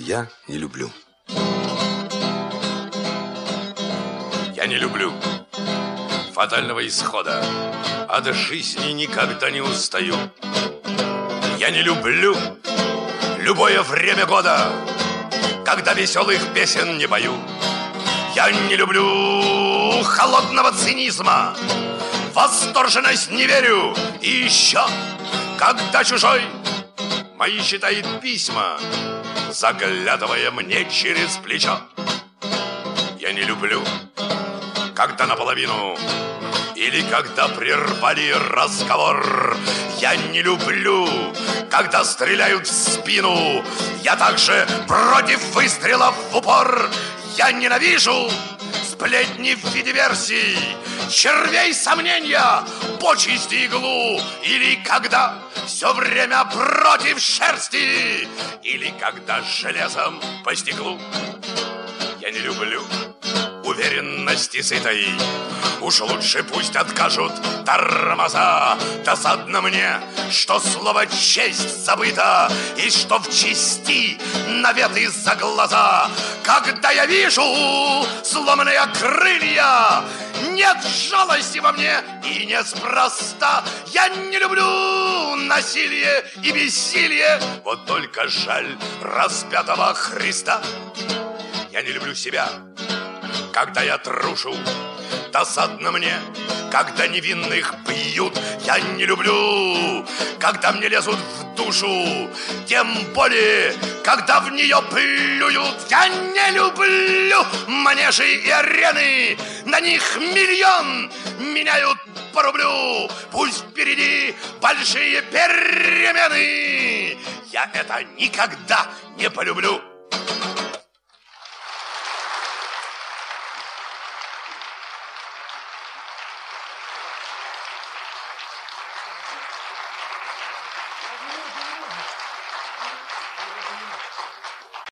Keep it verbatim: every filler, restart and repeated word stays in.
я не люблю. Я не люблю фатального исхода, от жизни никогда не устаю. Я не люблю любое время года, когда веселых песен не пою. Я не люблю холодного цинизма, восторженность не верю. И еще, когда чужой мои читает письма, заглядывая мне через плечо. Я не люблю, когда наполовину или когда прервали разговор. Я не люблю, когда стреляют в спину. Я также против выстрелов в упор. Я ненавижу сплетни в виде версий, червей сомнения, почести иглу. Или когда все время против шерсти, или когда железом по стеклу. Я не люблю уверенности сытой, уж лучше пусть откажут тормоза. Досадно мне, что слово «честь» забыто, и что в чести наветы за глаза. Когда я вижу сломанные крылья, нет жалости во мне и неспроста. Я не люблю насилие и бессилие, вот только жаль распятого Христа. Я не люблю себя, когда я трушу, досадно мне, когда невинных бьют. Я не люблю, когда мне лезут в душу, тем более, когда в нее плюют. Я не люблю манежи и арены, на них миллион меняют по рублю. Пусть впереди большие перемены, я это никогда не полюблю.